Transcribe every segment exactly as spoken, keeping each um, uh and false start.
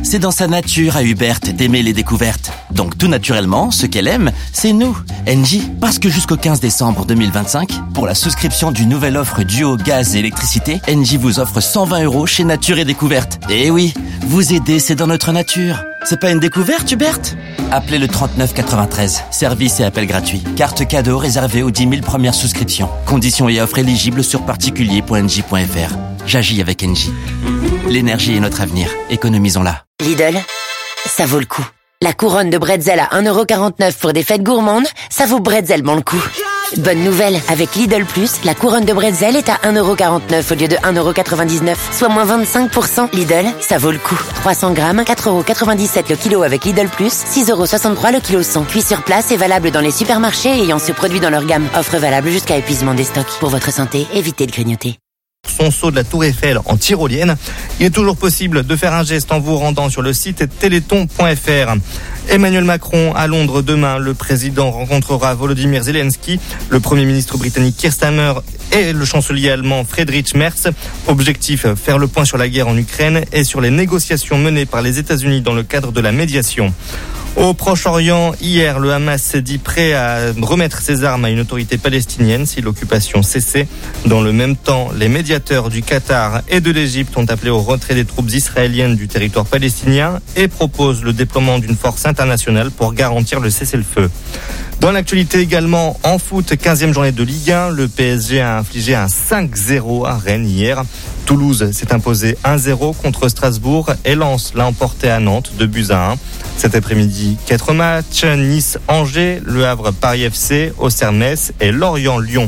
C'est dans sa nature à Hubert d'aimer les découvertes. Donc tout naturellement, ce qu'elle aime, c'est nous, Engie. Parce que jusqu'au quinze décembre deux mille vingt-cinq, pour la souscription d'une nouvelle offre duo gaz et électricité, Engie vous offre cent vingt euros chez Nature et Découverte. Et oui, vous aider, c'est dans notre nature. C'est pas une découverte, Hubert ? Appelez le trente-neuf quatre-vingt-treize. Service et appel gratuit. Carte cadeau réservée aux dix mille premières souscriptions. Conditions et offres éligibles sur particulier point engie point f r. J'agis avec Engie. L'énergie est notre avenir. Économisons-la. Lidl, ça vaut le coup. La couronne de bretzel à un euro quarante-neuf pour des fêtes gourmandes, ça vaut bretzellement le coup. Bonne nouvelle, avec Lidl Plus, la couronne de bretzel est à un euro quarante-neuf au lieu de un euro quatre-vingt-dix-neuf, soit moins vingt-cinq pour cent. Lidl, ça vaut le coup. trois cents grammes, quatre euros quatre-vingt-dix-sept le kilo avec Lidl Plus, six euros soixante-trois le kilo cent. Cuit sur place et valable dans les supermarchés ayant ce produit dans leur gamme. Offre valable jusqu'à épuisement des stocks. Pour votre santé, évitez de grignoter. Son saut de la Tour Eiffel en tyrolienne. Il est toujours possible de faire un geste en vous rendant sur le site téléthon point f r. Emmanuel Macron à Londres demain. Le président rencontrera Volodymyr Zelensky, le premier ministre britannique Keir Starmer et le chancelier allemand Friedrich Merz. Objectif, faire le point sur la guerre en Ukraine et sur les négociations menées par les États-Unis dans le cadre de la médiation. Au Proche-Orient, hier, le Hamas s'est dit prêt à remettre ses armes à une autorité palestinienne si l'occupation cessait. Dans le même temps, les médiateurs du Qatar et de l'Égypte ont appelé au retrait des troupes israéliennes du territoire palestinien et proposent le déploiement d'une force internationale pour garantir le cessez-le-feu. Dans l'actualité également, en foot, quinzième journée de Ligue un, le P S G a infligé un cinq zéro à Rennes hier. Toulouse s'est imposé un zéro contre Strasbourg et Lens l'a emporté à Nantes deux buts à un. Cet après-midi, quatre matchs, Nice-Angers, Le Havre-Paris F C, Auxerre-Metz et Lorient-Lyon.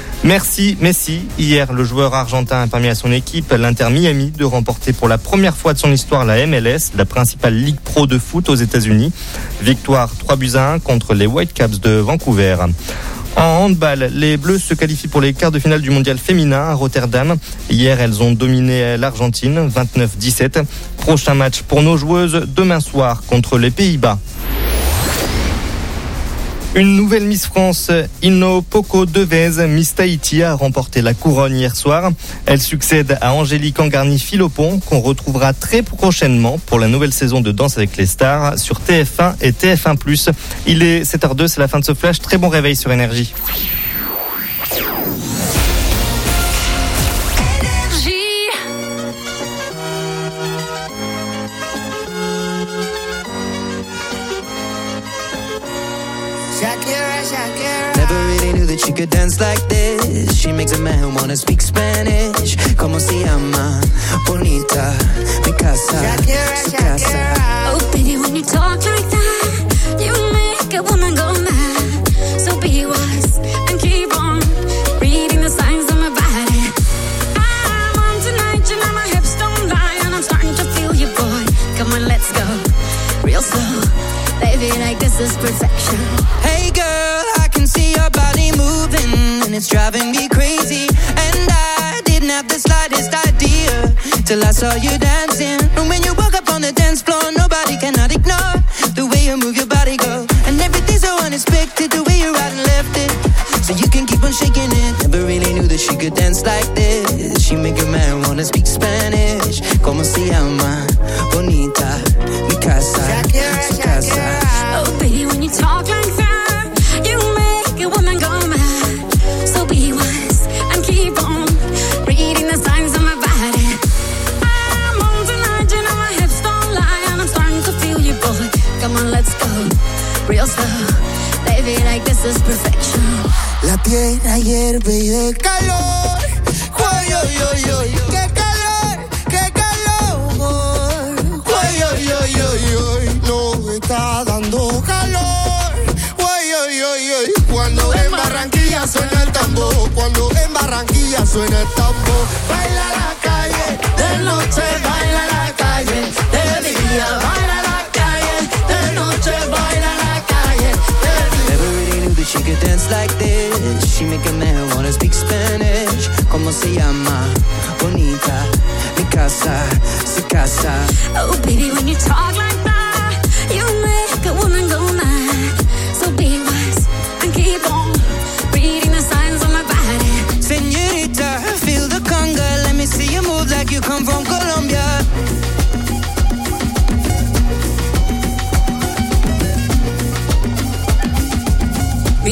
Merci Messi. Hier, le joueur argentin a permis à son équipe, l'Inter Miami, de remporter pour la première fois de son histoire la M L S, la principale ligue pro de foot aux États-Unis. Victoire trois buts à un contre les Whitecaps de Vancouver. En handball, les Bleus se qualifient pour les quarts de finale du mondial féminin à Rotterdam. Hier, elles ont dominé l'Argentine, vingt-neuf dix-sept. Prochain match pour nos joueuses demain soir contre les Pays-Bas. Une nouvelle Miss France, Inno Poco Devez, Miss Tahiti, a remporté la couronne hier soir. Elle succède à Angélique Angarny-Philopon, qu'on retrouvera très prochainement pour la nouvelle saison de Danse avec les stars sur T F un et T F un plus. Il est sept heures deux, c'est la fin de ce flash. Très bon réveil sur Énergie. She could dance like this. She makes a man wanna speak Spanish. Como se llama? Bonita, mi casa, Shakira, su casa. Shakira. Oh, baby, when you talk like that, you make a woman go mad. So be wise and keep on reading the signs of my body. I'm on tonight, you know my hips don't lie, and I'm starting to feel you, boy. Come on, let's go real slow, baby, like this is perfection. Hey girl, I can see your body moving, and it's driving me crazy. And I didn't have the slightest idea till I saw you dancing. And when you walk up on the dance floor, nobody cannot ignore the way you move your body, girl. And everything's so unexpected, the way you right and left it, so you can keep on shaking it. Never really knew that she could dance like this. She make a man wanna speak Spanish. Como se llama? Bonita, mi casa, Shakira, su casa. Shakira. Oh, baby, when you talk like that, you make a woman go mad. So be wise and keep on reading the signs of my body. I'm on tonight, you know my hips don't lie, and I'm starting to feel you, boy. Come on, let's go real slow, baby, like this is perfection. La tierra hierve y de calor. Ay, ay, ay, ay, qué calor, qué calor. Ay, ay, ay, ay, ay, no está dando calor. Ay, ay, ay, ay, cuando en Barranquilla suena el tambor, cuando en Barranquilla suena el tambor. Baila la calle, de noche baila la calle, de día baila la calle, de noche baila la calle, de día. Never really knew that she could dance like this. She make a man wanna speak Spanish. Como se llama? Bonita, mi casa, su casa. Oh, baby, when you talk like that, you make a woman go mad. So be wise and keep on reading the signs on my body. Señorita, feel the conga. Let me see you move like you come from Colombia.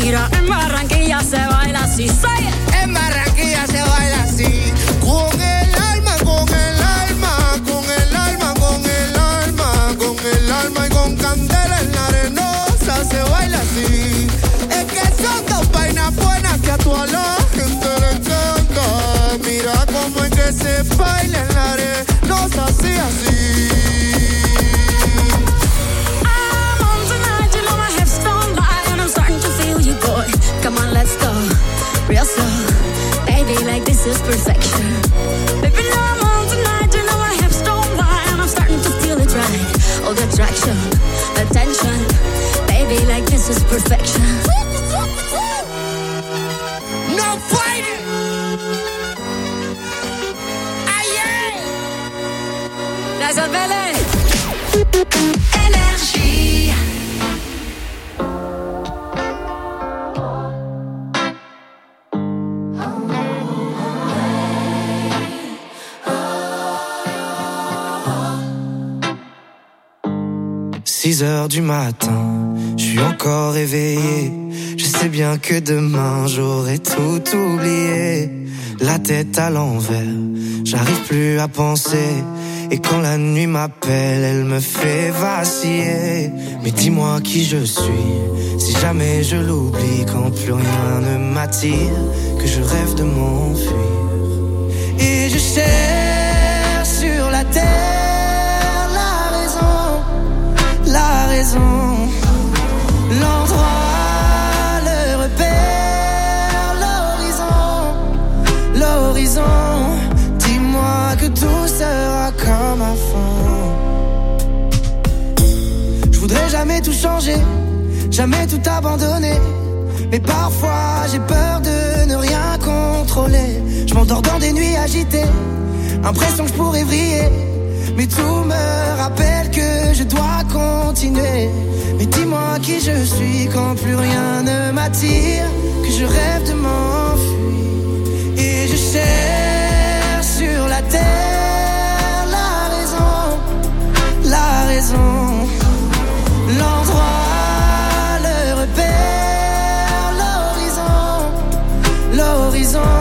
Mira, en Barranquilla se baila así, say it. En Barranquilla se baila así. Con el alma, con el alma, con el alma, con el alma, con el alma y con candela en la arenosa se baila así. Es que son dos vainas buenas que a toda la gente le encanta. Mira cómo es que se baila en la arenosa así, así. Come on, let's go, real slow. Baby, like this is perfection. Baby, now I'm on tonight, you know my hips don't lie. And I'm starting to feel it right. Oh, the attraction, the tension. Baby, like this is perfection. No fighting. Aye, That's a belly. Énergie. six heures du matin, je suis encore éveillé. Je sais bien que demain j'aurai tout oublié. La tête à l'envers, j'arrive plus à penser. Et quand la nuit m'appelle, elle me fait vaciller. Mais dis-moi qui je suis, si jamais je l'oublie. Quand plus rien ne m'attire, que je rêve de m'enfuir. Et je cherche sur la terre la raison, la raison, l'endroit, le repère, l'horizon, l'horizon. Dis-moi que tout sera comme avant. Je voudrais jamais tout changer, jamais tout abandonner. Mais parfois j'ai peur de ne rien contrôler. Je m'endors dans des nuits agitées, impression que je pourrais vriller. Mais tout me rappelle que je dois continuer. Mais dis-moi qui je suis quand plus rien ne m'attire, que je rêve de m'enfuir. Et je cherche sur la terre la raison, la raison, l'endroit, le repère, l'horizon, l'horizon.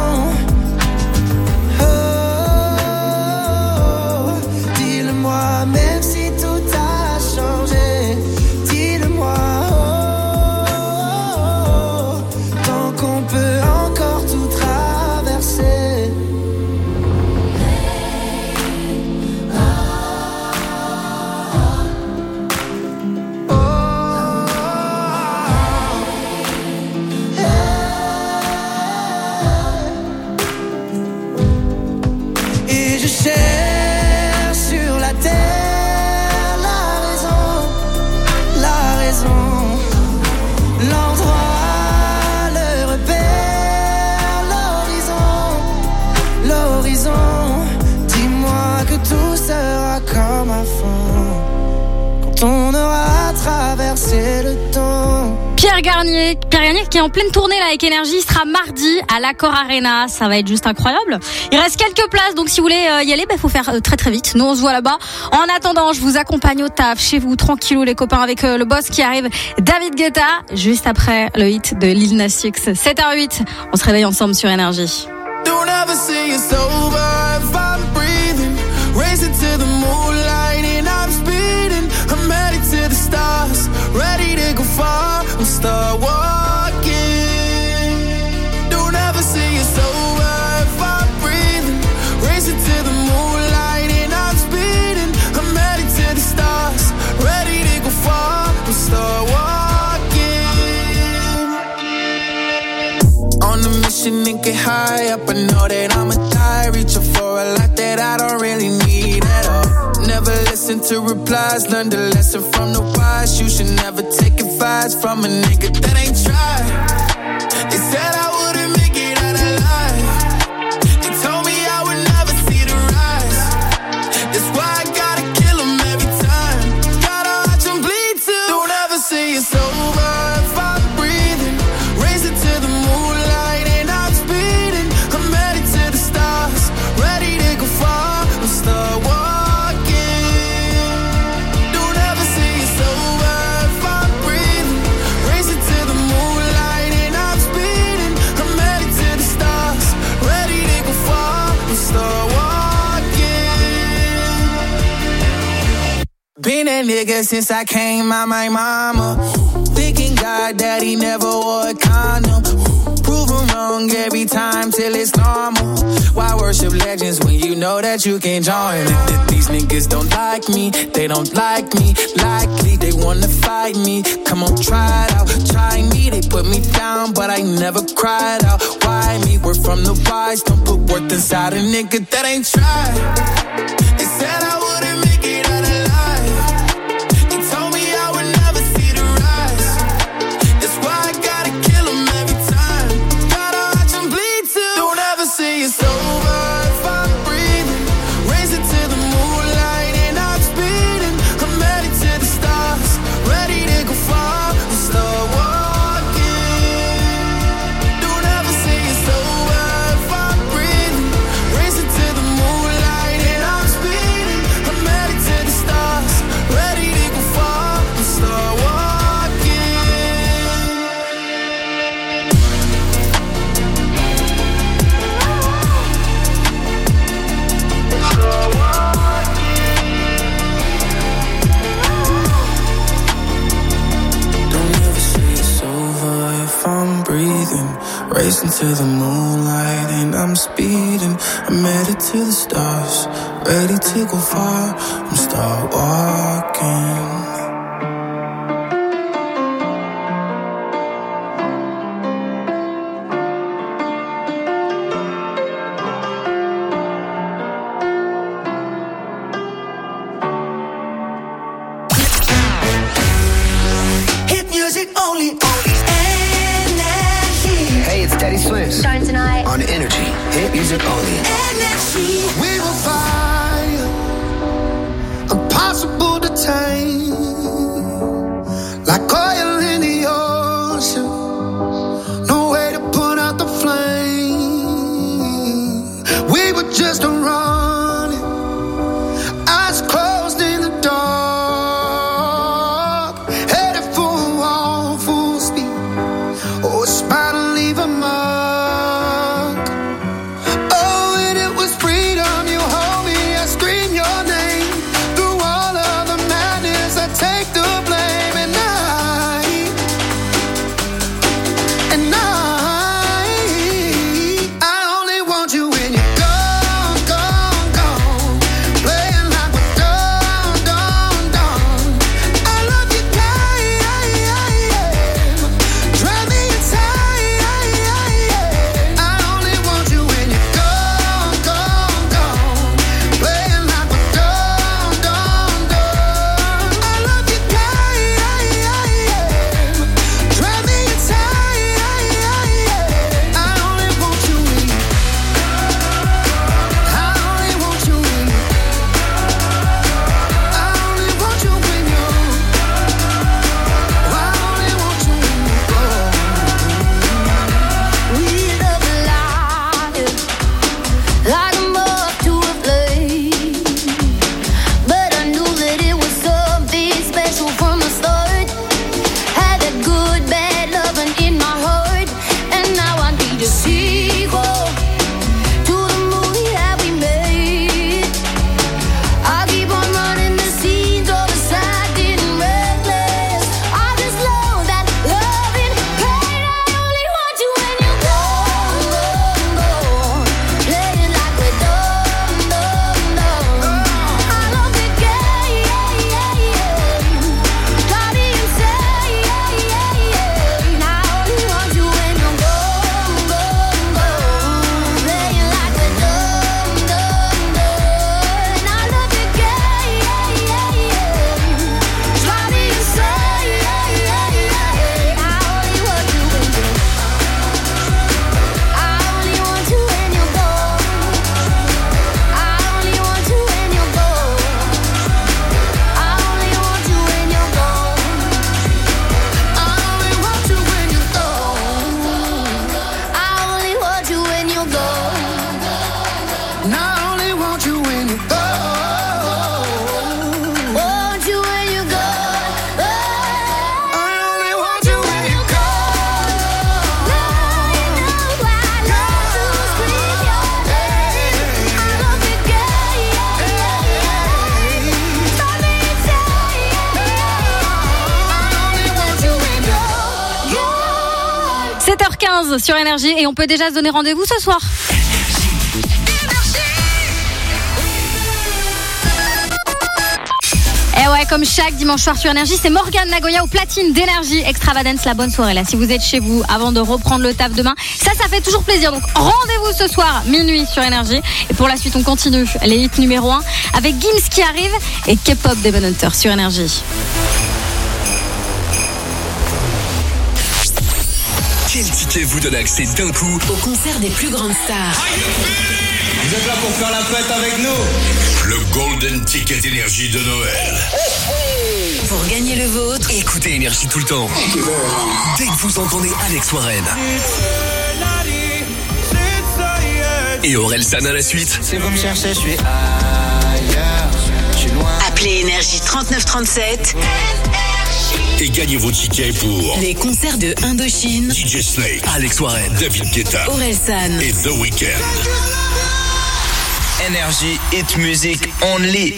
Même si tout a changé, dis-le-moi, oh, oh, oh, tant qu'on peut encore tout traverser. Oh, oh, oh, et je cherche l'endroit, le repère, l'horizon, l'horizon. Dis-moi que tout sera comme avant, quand on aura traversé le temps. Pierre Garnier, Pierre Garnier qui est en pleine tournée là avec Énergie, il sera mardi à l'Accor Arena, ça va être juste incroyable. Il reste quelques places, donc si vous voulez y aller, bah faut faire très très vite. Nous on se voit là-bas. En attendant, je vous accompagne au taf, chez vous, tranquillou les copains, avec le boss qui arrive, David Guetta, juste après le hit de Lil Nas X. sept heures huit, on se réveille ensemble sur Énergie. Don't ever say it's over if I'm breathing, racing to the moonlight and I'm speeding, I'm headed to the stars, ready to go far, we'll start walking. Don't ever say it's over if I'm breathing, racing to the moonlight and I'm speeding, I'm headed to the stars, ready to go far, we'll start walking. On a mission and get high up, I know that I'ma die, reaching for a lot that I don't really need at all. Never listen to replies, learn the lesson from the wise. You should never take advice from a nigga that ain't tried. They said I wouldn't make it out alive. They told me I would never see the rise. That's why I gotta kill them every time. Gotta watch them bleed too. Don't ever say it's over if I'm breathing, racing to the moonlight and I'm speeding, I'm headed to the stars, ready to go far, we'll start walking. Don't ever say it's over if I'm breathing, racing to the moonlight Been that nigga since I came out my mama. Thinking God that he never wore a condom. Proven wrong every time till it's normal. Why worship legends when you know that you can join? These niggas don't like me, they don't like me. Likely they wanna fight me. Come on, try it out, try me. They put me down, but I never cried out. Why me? We're from the wise. Don't put worth inside a nigga that ain't tried. They said I wouldn't make it out alive. They told me I would never see the rise. That's why I gotta kill them every time. Gotta watch them bleed too. Don't ever say it's over if I'm breathing. Racing to the moonlight and I'm speeding. I'm headed to the stars, ready to go far and start walking. Don't ever say it's over if I'm breathing. Racing to the moonlight and I'm speeding. I'm headed to the stars, ready to go far and start walking. Don't ever say it's over if I'm breathing. Racing to the moonlight and I'm speeding. I'm headed to the stars, ready to go far and start walking. Hit music only on Energy. Hey, it's Teddy Swims Starting tonight. on Energy. Hit music only. Energy. We will fire, impossible to tame, like oil in the ocean. No way to put out the flame. We were just running, eyes closed in the dark, headed for a wall, full speed. Oh, it's bound to leave a mark. Oh, and it was freedom. You hold me, I scream your name through all of the madness. I quinze sur Énergie et on peut déjà se donner rendez-vous ce soir. Et ouais, comme chaque dimanche soir sur Énergie, c'est Morgane Nagoya au platine d'Énergie Extravagance, la bonne soirée là. Si vous êtes chez vous avant de reprendre le taf demain, ça, ça fait toujours plaisir. Donc rendez-vous ce soir, minuit sur Énergie. Et pour la suite, on continue les hits numéro un avec Gims qui arrive et K-pop Demon Hunter sur Énergie. Quel ticket vous donne accès d'un coup Au concert des plus grandes stars. Vous êtes là pour faire la fête avec nous? Le Golden Ticket Énergie de Noël. Pour gagner le vôtre, Écoutez Énergie tout le temps. Dès que vous entendez Alex Warren et Orelsan à la suite. Si vous me cherchez, je suis ailleurs. Je suis loin. appelez Énergie trente-neuf trente-sept. Et gagnez vos tickets pour Les concerts de Indochine, D J Snake, Alex Warren, David Guetta Orelsan et The Weeknd. Énergie, hit music only.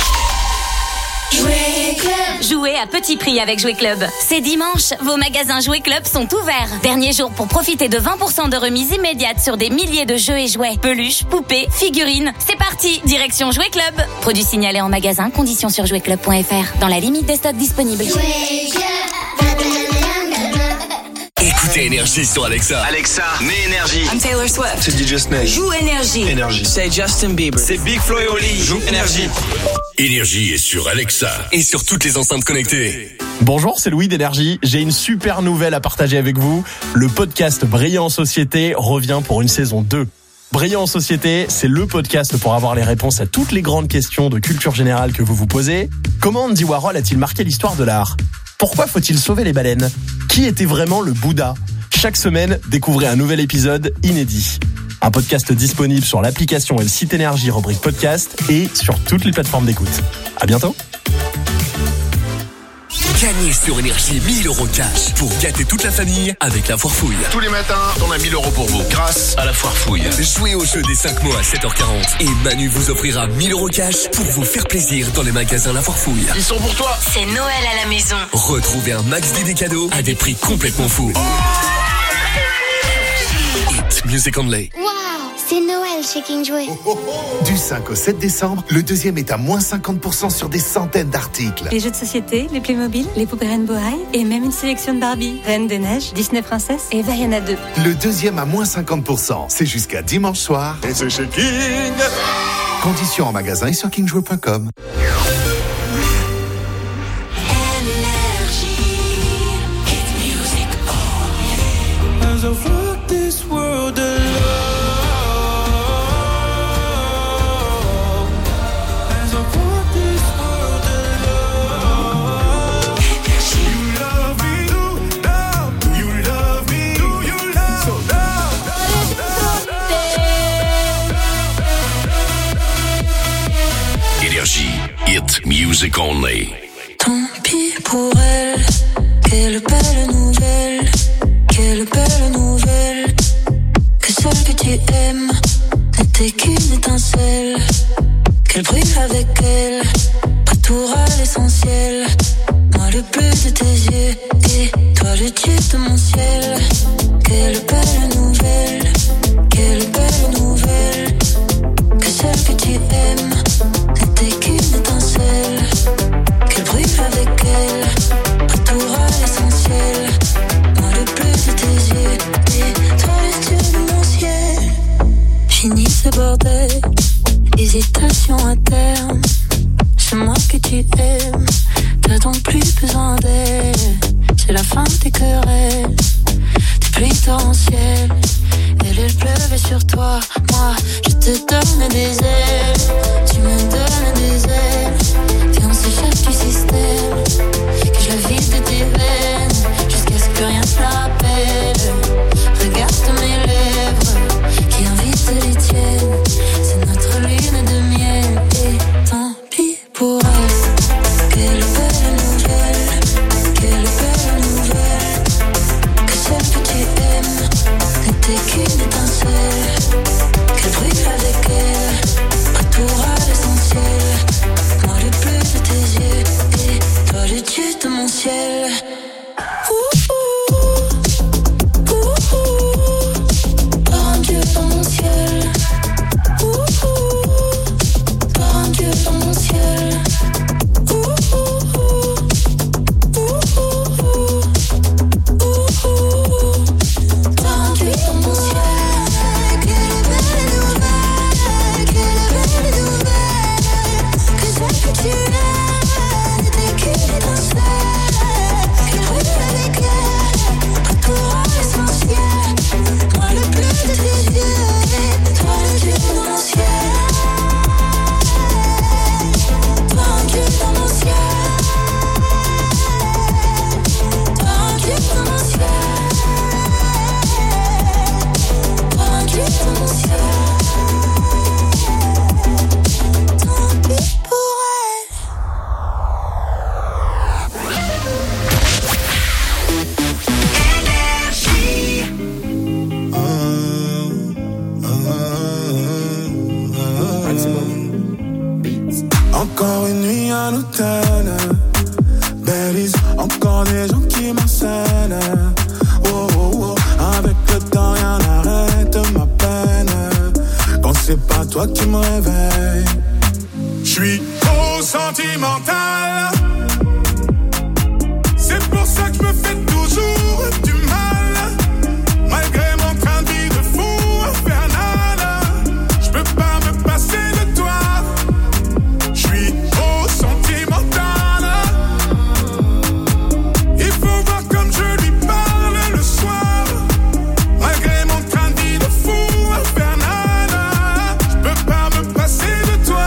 Jouer Club. Jouez à petit prix avec Jouer Club. C'est dimanche, vos magasins Jouer Club sont ouverts. Dernier jour pour profiter de vingt pour cent de remise immédiate sur des milliers de jeux et jouets. Peluches, poupées, figurines. C'est parti, direction Jouer Club. Produit signalé en magasin, conditions sur jouer club point f r. Dans la limite des stocks disponibles. Écoutez Énergie sur Alexa. Alexa, mets Énergie. I'm Taylor Swift. C'est D J Snake. Joue Énergie. Énergie. C'est Justin Bieber. C'est Big Flo et Oli. Joue Énergie. Énergie est sur Alexa et sur toutes les enceintes connectées. Bonjour, c'est Louis d'Énergie. J'ai une super nouvelle à partager avec vous. Le podcast Brillant en Société revient pour une saison deux. Brillant en Société, c'est le podcast pour avoir les réponses à toutes les grandes questions de culture générale que vous vous posez. Comment Andy Warhol a-t-il marqué l'histoire de l'art ? Pourquoi faut-il sauver les baleines ? Qui était vraiment le Bouddha ? Chaque semaine, découvrez un nouvel épisode inédit. Un podcast disponible sur l'application et le site Énergie rubrique podcast et sur toutes les plateformes d'écoute. À bientôt. Gagnez sur Énergie mille euros cash pour gâter toute la famille avec la foire fouille. Tous les matins, on a mille euros pour vous grâce à la foire fouille. Jouez au jeu des cinq mots à sept heures quarante et Manu vous offrira mille euros cash pour vous faire plaisir dans les magasins La Foire Fouille. Ils sont pour toi. C'est Noël à la maison. Retrouvez un max d'idées cadeaux à des prix complètement fous. Hit Music Only. Wow, c'est Noël chez King Jouet. Du cinq au sept décembre, le deuxième est à moins cinquante pour cent sur des centaines d'articles. Les jeux de société, les Playmobil, les poupées Rainbow High et même une sélection de Barbie, Reine des Neiges, Disney Princesse et Vaiana deux. Le deuxième à moins cinquante pour cent, c'est jusqu'à dimanche soir. Et c'est chez King. Conditions en magasin et sur king jouet point com. Hit Music Only. Tant pis pour elle, quelle belle nouvelle, quelle belle nouvelle, que celle que tu aimes n'était qu'une étincelle, qu'elle brille avec elle, retour à l'essentiel, moi le bleu de tes yeux et toi le dieu de mon ciel, quelle belle nouvelle, quelle belle nouvelle, que celle que tu aimes n'était qu'une étincelle, qu'elle brille avec elle, retour à l'essentiel, moi le bleu de tes yeux et toi le dieu de mon ciel. Fini ce bordel, hésitation à terme, c'est moi que tu aimes, t'as donc plus besoin d'elle, c'est la fin des querelles, des pluies torrentielles, elle elle pleuvait sur toi, moi je te donne des ailes, tu me donnes des ailes, viens on s'échappe du système, que je la vide de tes veines, jusqu'à ce que rien ne te rappelle, regarde mes lèvres, qui invitent les tiennes, c'est notre lune de miel, et tant pis pour elle, quelle belle nouvelle, quelle belle nouvelle, que celle que tu aimes n'était qu'une étincelle, qu'elle brille avec elle, retour à l'essentiel, moi le bleu de tes yeux et toi le dieu de mon ciel. Ouh, ouh, ouh, ouh. toi qui me réveille. J'suis trop sentimental, c'est pour ça que je me fais toujours du mal. Malgré mon train de vie de fou infernal, j'peux pas me passer de toi. J'suis trop sentimental, il faut voir comme je lui parle le soir. Malgré mon train de vie de fou infernal, j'peux pas me passer de toi.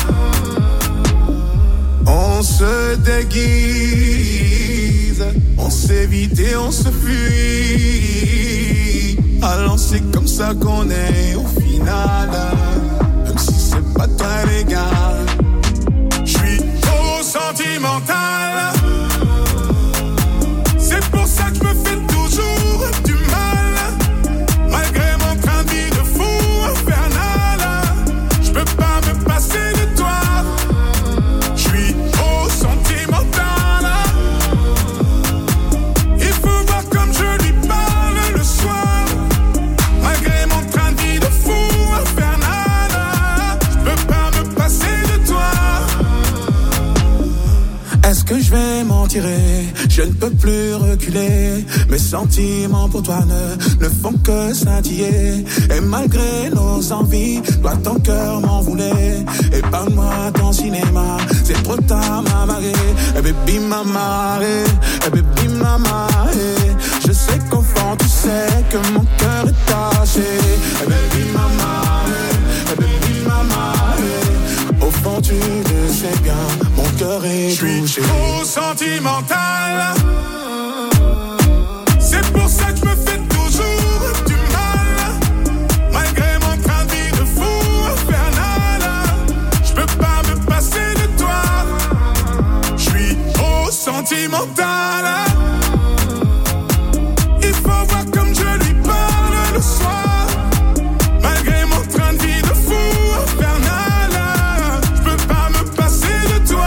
On se déguise, on s'évite et on se fuit. Alors c'est comme ça qu'on est au final, même si c'est pas très légal. J'suis trop sentimental, c'est pour ça que je me fais toujours du mal. Malgré mon train de vie de fou infernal, j'peux pas me passer de toi. J'suis trop sentimental, il faut voir comme je lui parle le soir. Malgré mon train de vie de fou infernal, j'peux pas me passer de toi. Est-ce que je vais m'en tirer? Je ne peux plus reculer. Mes sentiments pour toi ne, ne font que scintiller. Et malgré nos envies, toi ton cœur m'en voulait. Et parle-moi ton cinéma, c'est trop tard m'amarrer. Et baby m'amarrer, et baby m'amarrer. Je sais qu'au fond tu sais que mon cœur est taché. Et baby m'amarrer, et baby m'amarrer. Au fond tu le sais bien, mon cœur est touché. J'suis trop sentimental, c'est pour ça que je me fais toujours du mal. Malgré mon train de vie de fou infernal, j'peux pas me passer de toi. J'suis trop sentimental, il faut voir comme je lui parle le soir. Malgré mon train de vie de fou infernal, j'peux pas me passer de toi.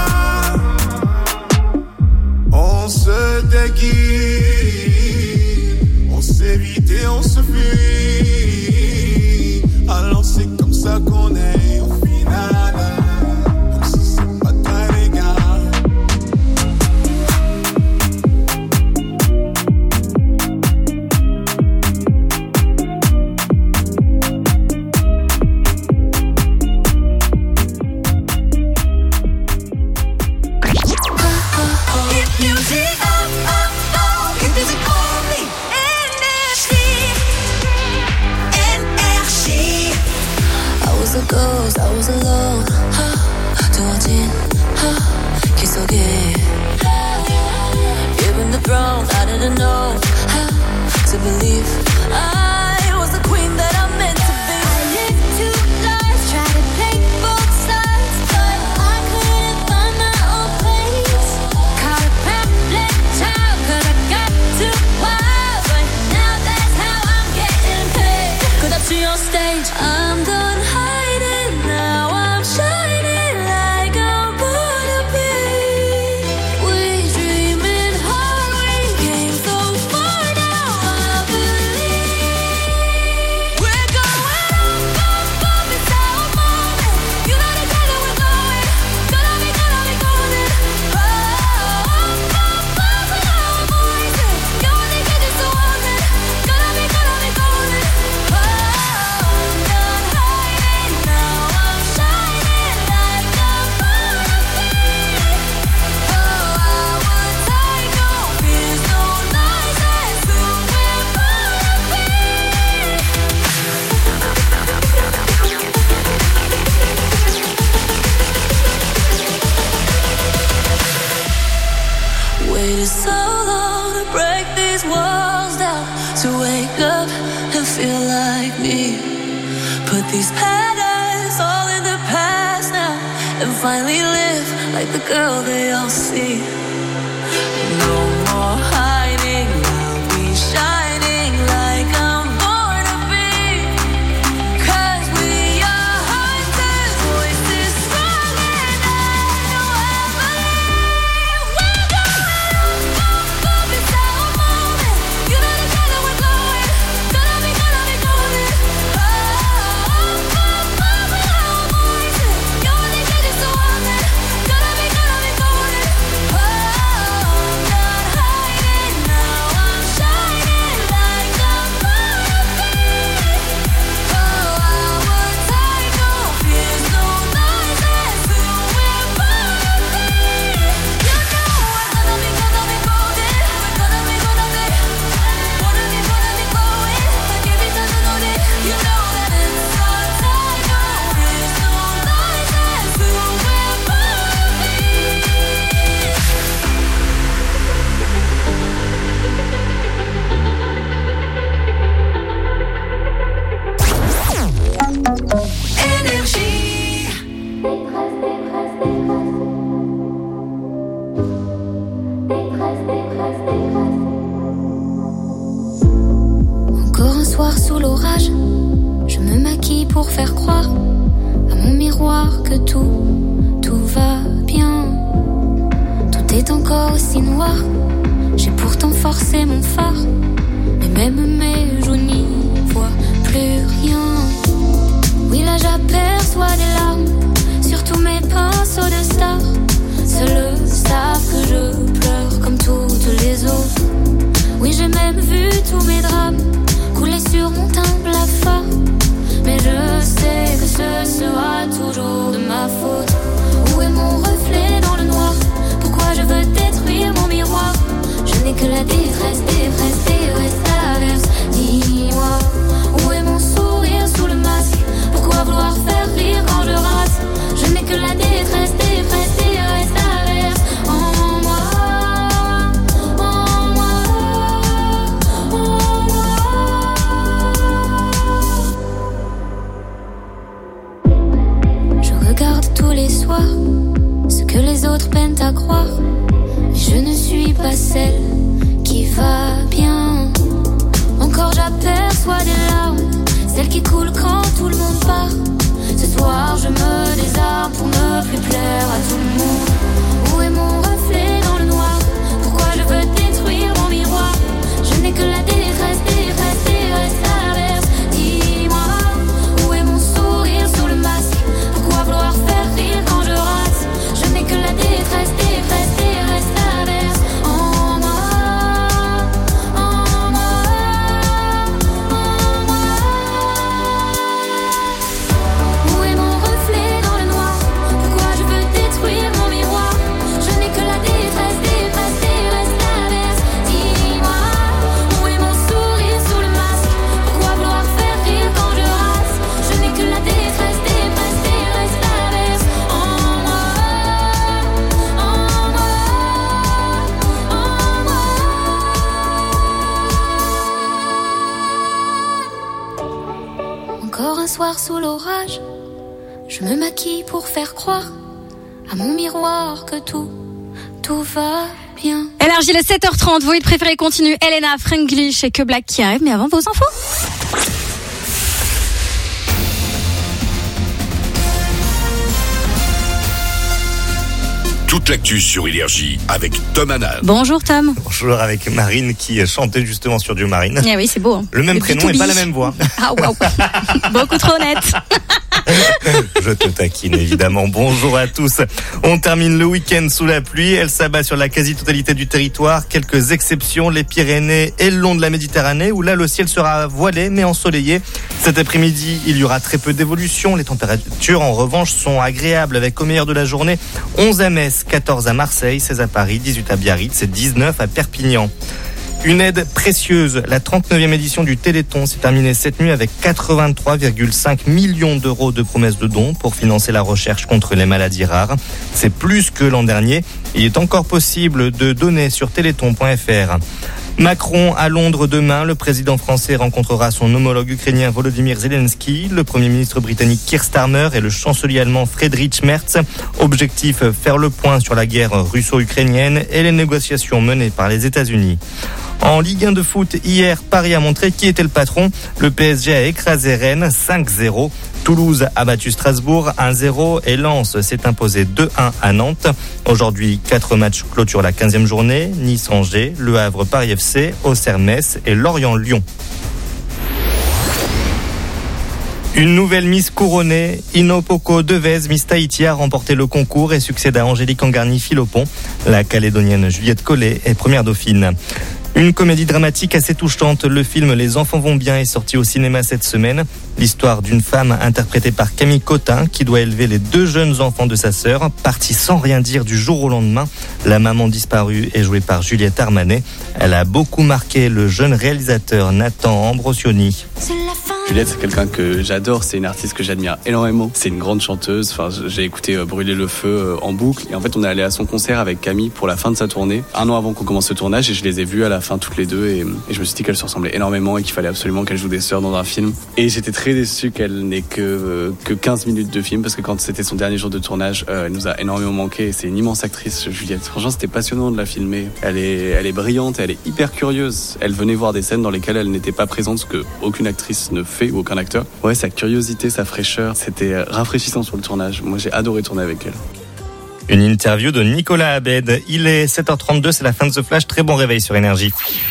On se déguise, on s'évite et on se fuit. Alors c'est comme ça qu'on est au final, même si c'est pas très légal. Music up, up, up. Music only. Énergie. Énergie. I was a ghost, I was alone. 두어진 길 속에 given the throne, I didn't know how to believe I was the queen that I meant to be. I lived two lives, tried to play both sides, but I couldn't find my own place. Caught a pamphlet child, 'cause I got too wild, but now that's how I'm getting paid. 끝없이 on stage, I'm done hiding, now I'm shining like I'm born to be. We dreaming hard, we came so far, now I believe we're going up, up, up, it's our moment. You know the kind that we're going, gonna be, gonna be golden. Oh, up, up, up, with our voices, you only get just the one that gonna be, gonna be golden. Oh, I'm done hiding, now I'm shining like I'm born to be. Oh, I would take no fears, no lies, that's who we're born to be. Waited so long to break these walls down, to wake up and feel like me. Put these patterns all in the past now, and finally live like the girl they all see. No more hiding, I'll be shining like I'm born to be. 'Cause we are hunters, voices strong, and I know I believe we're going up, up, up, it's our moment. You know the kind that we're going, gonna be, gonna be golden. Oh, up, up, up, with Encore un soir sous l'orage, je me maquille pour faire croire à mon miroir que tout, tout va bien. Tout est encore aussi noir, j'ai pourtant forcé mon phare, mais même mes joues n'y voient plus rien. Oui, là j'aperçois des larmes sur tous mes pinceaux de stars. Seuls savent que je pleure comme toutes les autres. Oui, j'ai même vu tous mes drames couler sur mon teint blafard. Mais je sais que ce sera toujours de ma faute. Où est mon reflet dans le noir? Pourquoi je veux détruire mon miroir? Je n'ai que la détresse, détresse, détresse, traverse. Dis-moi, où est mon sourire sous le masque? Pourquoi vouloir faire rire quand je rate? Je n'ai que la détresse, détresse, détresse, traverse. En moi, en moi, en moi. Je regarde tous les soirs ce que les autres peinent à croire. Mais je ne suis pas celle qui va bien. Encore j'aperçois des larmes, celles qui coulent quand tout le monde part. Ce soir je me désarme pour ne plus plaire à tout le monde. Où est mon reflet dans le noir? Pourquoi je veux détruire mon miroir? Je n'ai que la détresse, détresse, détresse, traverse. Dis-moi, où est mon sourire sous le masque? Pourquoi vouloir faire rire quand je rate? Je n'ai que la détresse, détresse, détresse, traverse. En moi, en moi, en moi. Où est mon reflet dans le noir? Pourquoi je veux détruire mon miroir? Je n'ai que la détresse, détresse, détresse, traverse. Dis-moi, où est mon sourire sous le masque? Pourquoi vouloir faire rire quand je rate? Je n'ai que la détresse, détresse, détresse, traverse. En moi, en moi, en moi. Encore un soir sous l'orage, je me maquille pour faire croire à mon miroir que tout, tout va bien. Énergie, les sept heures trente, vos hits préférés continuent. Elena, Franglish et Que Black qui arrivent, mais avant vos infos. Toute l'actu sur Énergie avec Tom Hanan. Bonjour Tom. Bonjour, avec Marine qui chantait justement sur du Marine. Eh oui, c'est beau. Hein. Le même Le prénom B deux B. et pas la même voix. Ah waouh. Beaucoup trop honnête. Je te taquine évidemment. Bonjour à tous. On termine le week-end sous la pluie. Elle s'abat sur la quasi-totalité du territoire. Quelques exceptions, les Pyrénées et le long de la Méditerranée, où là le ciel sera voilé mais ensoleillé. Cet après-midi, il y aura très peu d'évolution. Les températures en revanche sont agréables avec au meilleur de la journée onze à Metz, quatorze à Marseille, seize à Paris, dix-huit à Biarritz et dix-neuf à Perpignan. Une aide précieuse. La trente-neuvième édition du Téléthon s'est terminée cette nuit avec quatre-vingt-trois virgule cinq millions d'euros de promesses de dons pour financer la recherche contre les maladies rares. C'est plus que l'an dernier. Il est encore possible de donner sur téléthon point f r. Macron à Londres demain. Le président français rencontrera son homologue ukrainien Volodymyr Zelensky, le premier ministre britannique Keir Starmer et le chancelier allemand Friedrich Merz. Objectif, faire le point sur la guerre russo-ukrainienne et les négociations menées par les États-Unis. En Ligue un de foot, hier, Paris a montré qui était le patron. Le P S G a écrasé Rennes cinq zéro. Toulouse a battu Strasbourg un zéro et Lens s'est imposé deux un à Nantes. Aujourd'hui, quatre matchs clôturent la quinzième journée. Nice-Angers, Le Havre-Paris F C, Auxerre-Metz et Lorient-Lyon. Une nouvelle Miss couronnée, Inopoko Devez, Miss Tahiti, a remporté le concours et succède à Angélique Angarny-Philopon. La Calédonienne Juliette Collet est première dauphine. Une comédie dramatique assez touchante, le film Les enfants vont bien est sorti au cinéma cette semaine. L'histoire d'une femme interprétée par Camille Cotin qui doit élever les deux jeunes enfants de sa sœur, partie sans rien dire du jour au lendemain. La maman disparue est jouée par Juliette Armanet. Elle a beaucoup marqué le jeune réalisateur Nathan Ambrosioni. C'est la fin Juliette, c'est quelqu'un que j'adore, c'est une artiste que j'admire énormément. C'est une grande chanteuse, enfin, j'ai écouté Brûler le feu en boucle. Et en fait, on est allé à son concert avec Camille pour la fin de sa tournée, un an avant qu'on commence le tournage, et je les ai vues à la fin toutes les deux, et, et je me suis dit qu'elles se ressemblaient énormément et qu'il fallait absolument qu'elles jouent des sœurs dans un film. Et j'étais très déçu qu'elle n'ait que, euh, que quinze minutes de film, parce que quand c'était son dernier jour de tournage, euh, elle nous a énormément manqué. Et c'est une immense actrice, Juliette. Franchement, c'était passionnant de la filmer. Elle est, elle est brillante, elle est hyper curieuse. Elle venait voir des scènes dans lesquelles elle n'était pas présente, ce que aucune actrice ne fait ou aucun acteur. Ouais, sa curiosité, sa fraîcheur, c'était rafraîchissant sur le tournage. Moi, j'ai adoré tourner avec elle. Une interview de Nicolas Abed. Il est sept heures trente-deux, c'est la fin de The Flash. Très bon réveil sur Énergie.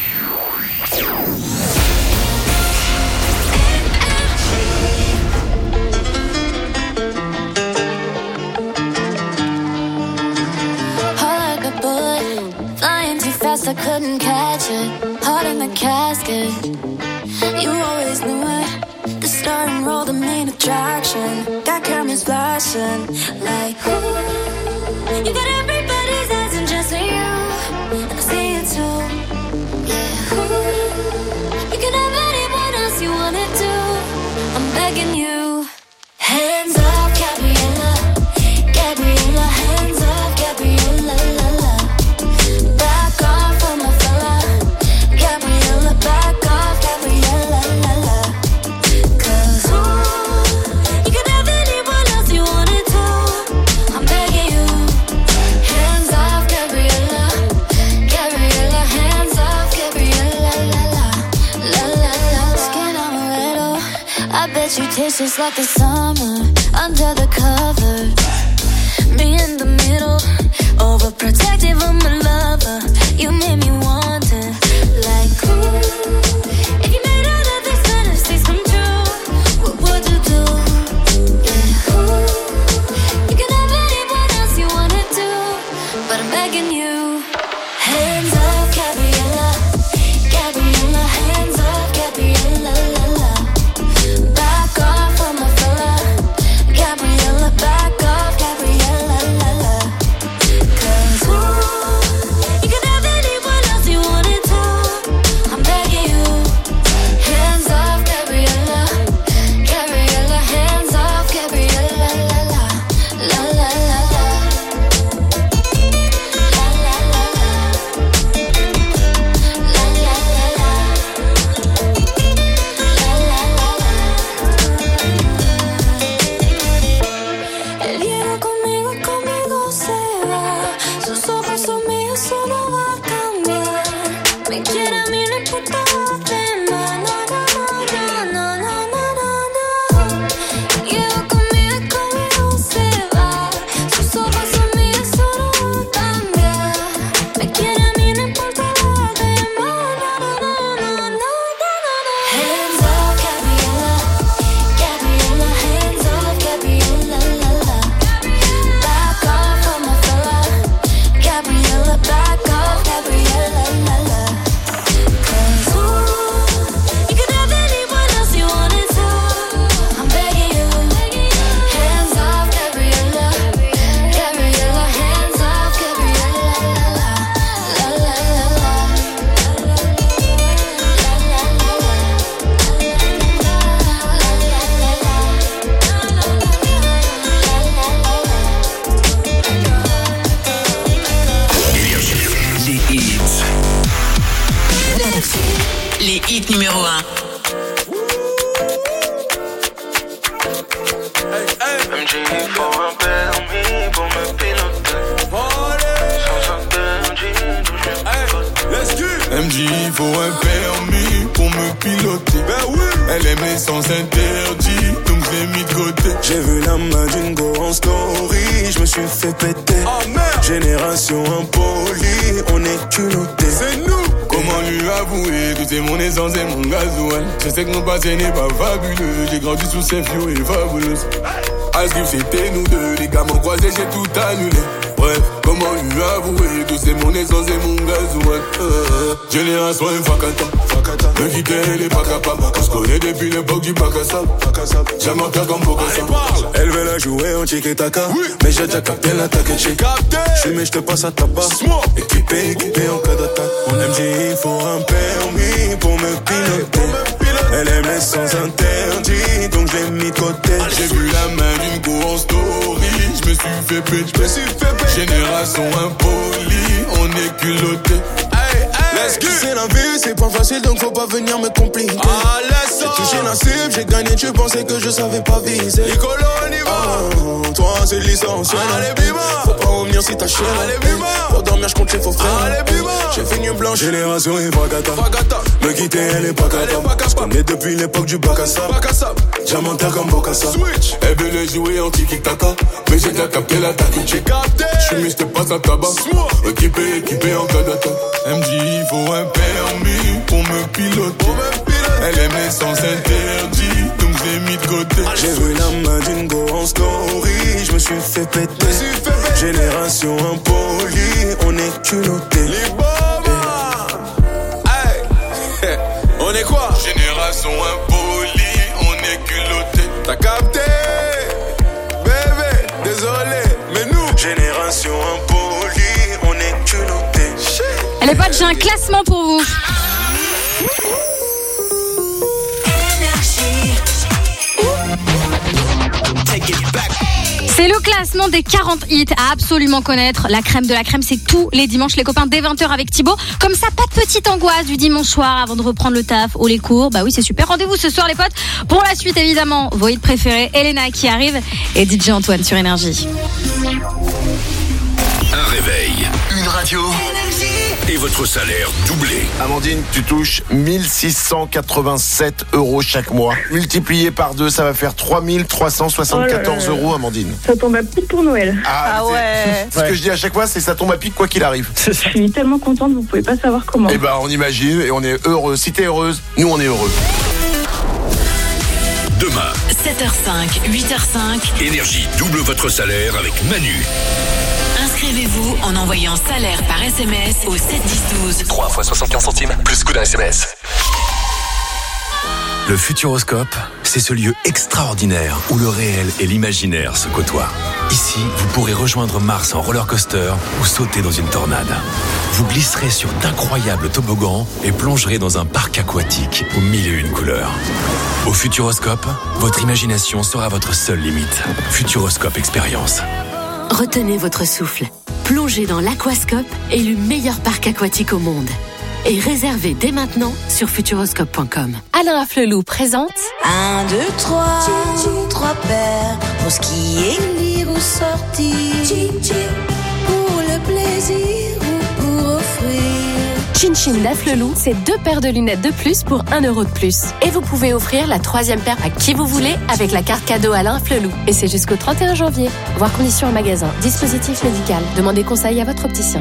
I couldn't catch it, heart in the casket. You always knew it. The starting role, the main attraction. Got cameras flashing like ooh. You got everybody's eyes and just for you, and I see it too. Yeah, ooh. You can have anyone else you wanna do. I'm begging you. Hands off, Gabriella, Gabriella. Hands off, Gabriella, la la. Back off on my fella, Gabriella. Back off, Gabriella, la la. 'Cause ooh, you can have anyone else you wanna do. I'm begging you. Hands off, Gabriella, Gabriella. Hands off, Gabriella, la la, la la la. Skin amaretto, I bet you taste just like the summer under the covers. Me in the middle, overprotective of my lover. You made me wonder, like ooh, if you made all of these fantasies come true, what would you do? Yeah, ooh, you can have anyone else you wanna do, but I'm begging you. Hands off, Gabriella, Gabriella. Hands off, Gabriella, la la. Back off on my fella, Gabriella. Back off, Gabriella, la la. 'Cause ooh, you can have anyone else you wanna do. I'm begging you. Hands off, Gabriella, Gabriella. Hands off, Gabriella, la la, la la la la. La la la la. La la la la. La la la la. El hielo conmigo, conmigo se va. Sus ojos son míos, eso no va a cambiar. Me quiere a mí, no importa lo demás. No, no, no, no, no, no, no, no. El hielo conmigo, conmigo se va. Sus ojos son míos, eso no va a cambiar. Me quiere a mí, no importa lo demás. No, no, no, no, no, no, no. Hands off, Gabriella, Gabriella. Hands off, Gabriella, la la. Back off on my fella, Gabriella. Back off, Gabriella, la la. 'Cause ooh, you can have anyone else you wanna do. I'm begging you. Hands off, Gabriella, Gabriella. Hands off, Gabriella, la la, la la la la. Les hits. Les hits numéro un. M J, il faut un permis pour me piloter. Sans interdit, d'où je me M J, il faut un permis pour me piloter. Ben oui. Elle aime les sens interdits, donc je l'ai mis de côté. J'ai vu la main d'une go en story, je me suis fait péter. Oh merde. Génération impolie, on est culottés. C'est nous. Comment lui avouer que c'est mon essence et mon gasoil? Je sais que mon passé n'est pas fabuleux. J'ai grandi sous ces vieux et fabuleuses. À ce que c'était nous deux, les gars m'ont croisé, j'ai tout annulé. Bref, comment lui avouer que c'est mon essence et mon gasoil? euh, Génération infacata, me quitter elle est pas capable. On se connaît depuis l'époque du bac à sable. J'aime un père comme Bokassa. Elle veut la jouer en tiki-taka, oui. Mais j'ai déjà capté l'attaque et check. J'suis mais j'te passe à tabac. Équipé, équipé en cas d'attaque. En M J il faut un permis pour me piloter. Elle aime les sans interdits, bitch. Je me suis fait bitch. Génération impolie, on est culotté. Let's go. C'est la vie, c'est pas facile donc faut pas venir me compliquer. Ah, laisse ça. J'ai touché la cible, j'ai gagné, tu pensais que je savais pas viser. Nicolo, on y va. Oh, toi c'est licencié. Allez, bima. Faut pas revenir si t'as chier. Allez, bima. Pour dormir, je compte les faux frères. Allez, bima. J'ai fait une blanche. Génération Ifagata. Fagata. Me quitter, elle est pas capable. Je connais depuis l'époque du bac à sable. Bac à sable. Diamanta comme Bokassa. Switch. Elle veut jouer en tiki-taka. Mais j'ai déjà capté la tactique. J'ai capté. J'suis mis, j'te passe un tabac. Équipé, équipé en cas d'attaque. M J, il faut un permis pour me piloter. Elle aimait sans interdit, donc j'ai mis de côté. J'ai vu la main d'une go en story, je me suis fait péter. Génération impolie, on est culotté. Les bombes, hey. On est quoi? Génération impolie, on est culotté. T'as capté? Bébé, désolé, mais nous. Génération impolie, on est culotté. Elle est potes, j'ai un classement pour vous. C'est le classement des quarante hits à absolument connaître. La crème de la crème, c'est tous les dimanches, les copains, dès vingt heures avec Thibaut. Comme ça, pas de petite angoisse du dimanche soir avant de reprendre le taf ou les cours. Bah oui, c'est super. Rendez-vous ce soir, les potes. Pour la suite, évidemment, vos hits préférés. Elena qui arrive et D J Antoine sur Énergie. Un réveil, une radio et votre salaire doublé. Amandine, tu touches mille six cent quatre-vingt-sept euros chaque mois. Multiplié par deux, ça va faire trois mille trois cent soixante-quatorze oh là là. euros, Amandine. Ça tombe à pic pour Noël. Ah, ah ouais. Ce que je dis à chaque fois, c'est ça tombe à pic quoi qu'il arrive. Je suis tellement contente, vous pouvez pas savoir comment. Eh ben, on imagine et on est heureux. Si t'es heureuse, nous on est heureux. Demain, sept heures cinq, huit heures cinq. Énergie double votre salaire avec Manu. Inscrivez-vous en envoyant salaire par S M S au sept dix douze. trois fois soixante-quinze centimes, plus coup d'un S M S. Le Futuroscope, c'est ce lieu extraordinaire où le réel et l'imaginaire se côtoient. Ici, vous pourrez rejoindre Mars en roller coaster ou sauter dans une tornade. Vous glisserez sur d'incroyables toboggans et plongerez dans un parc aquatique aux mille et une couleurs. Au Futuroscope, votre imagination sera votre seule limite. Futuroscope Expérience. Retenez votre souffle. Plongez dans l'Aquascope, élu meilleur parc aquatique au monde. Et réservez dès maintenant sur futuroscope point com. Alain Afflelou présente Un, deux, trois, trois paires pour skier, lire ou sortir. Pour le plaisir ou pour offrir. Chin Chin d'Afflelou, c'est deux paires de lunettes de plus pour un euro de plus. Et vous pouvez offrir la troisième paire à qui vous voulez avec la carte cadeau Alain Afflelou. Et c'est jusqu'au trente et un janvier. Voir conditions en magasin. Dispositif médical. Demandez conseil à votre opticien.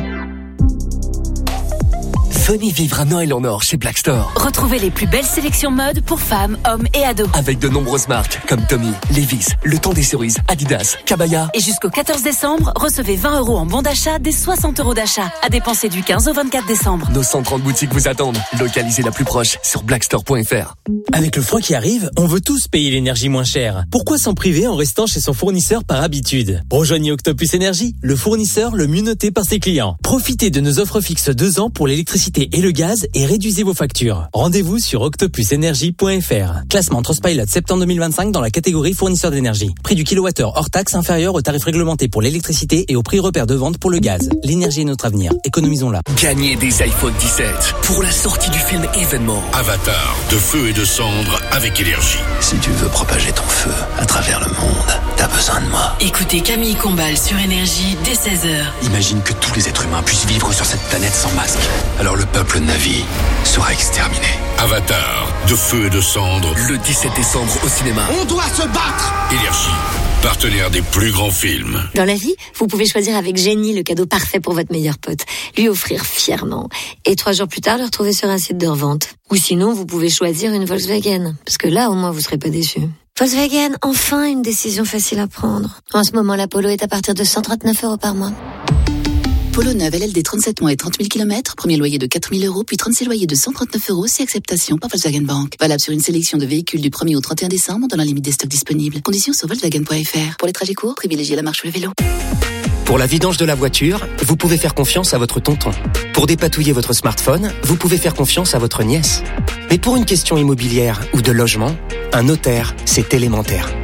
Venez vivre un Noël en or chez Black Store. Retrouvez les plus belles sélections mode pour femmes, hommes et ados. Avec de nombreuses marques comme Tommy, Levi's, Le Temps des Cerises, Adidas, Kabaya. Et jusqu'au quatorze décembre, recevez vingt euros en bon d'achat des soixante euros d'achat. À dépenser du quinze au vingt-quatre décembre. Nos cent trente boutiques vous attendent. Localisez la plus proche sur blackstore point f r. Avec le froid qui arrive, on veut tous payer l'énergie moins chère. Pourquoi s'en priver en restant chez son fournisseur par habitude? Rejoignez Octopus Énergie, le fournisseur le mieux noté par ses clients. Profitez de nos offres fixes deux ans pour l'électricité et le gaz et réduisez vos factures. Rendez-vous sur octopus énergie point f r. Classement Trustpilot septembre deux mille vingt-cinq dans la catégorie fournisseur d'énergie. Prix du kilowattheure hors taxe inférieur au tarif réglementé pour l'électricité et au prix repère de vente pour le gaz. L'énergie est notre avenir. Économisons-la. Gagnez des iPhone dix-sept pour la sortie du film événement Avatar, de feu et de cendre avec Énergie. Si tu veux propager ton feu à travers le monde, t'as besoin de moi. Écoutez Camille Combal sur Énergie dès seize heures. Imagine que tous les êtres humains puissent vivre sur cette planète sans masque. Alors le peuple Navi sera exterminé. Avatar, de feu et de cendre. Le dix-sept décembre au cinéma. On doit se battre. Énergie, partenaire des plus grands films. Dans la vie, vous pouvez choisir avec génie le cadeau parfait pour votre meilleur pote. Lui offrir fièrement. Et trois jours plus tard, le retrouver sur un site de revente. Ou sinon, vous pouvez choisir une Volkswagen. Parce que là, au moins, vous serez pas déçus. Volkswagen, enfin une décision facile à prendre. En ce moment, la Polo est à partir de cent trente-neuf euros par mois. Polo neuve L L D trente-sept mois et trente mille kilomètres, premier loyer de quatre mille euros, puis trente-six loyers de cent trente-neuf euros, si acceptation par Volkswagen Bank. Valable sur une sélection de véhicules du premier au trente et un décembre, dans la limite des stocks disponibles. Conditions sur volkswagen point f r. Pour les trajets courts, privilégiez la marche ou le vélo. Pour la vidange de la voiture, vous pouvez faire confiance à votre tonton. Pour dépatouiller votre smartphone, vous pouvez faire confiance à votre nièce. Mais pour une question immobilière ou de logement, un notaire, c'est élémentaire.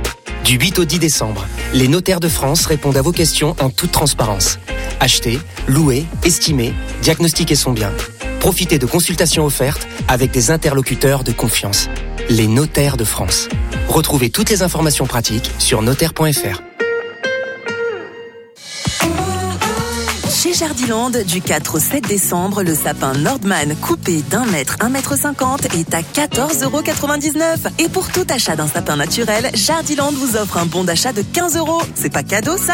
Du huit au dix décembre, les notaires de France répondent à vos questions en toute transparence. Acheter, louer, estimer, diagnostiquer son bien. Profitez de consultations offertes avec des interlocuteurs de confiance. Les notaires de France. Retrouvez toutes les informations pratiques sur notaire point f r. Chez Jardiland, du quatre au sept décembre, le sapin Nordman coupé d'un mètre, un mètre cinquante est à quatorze euros quatre-vingt-dix-neuf. Et pour tout achat d'un sapin naturel, Jardiland vous offre un bon d'achat de quinze euros. C'est pas cadeau, ça?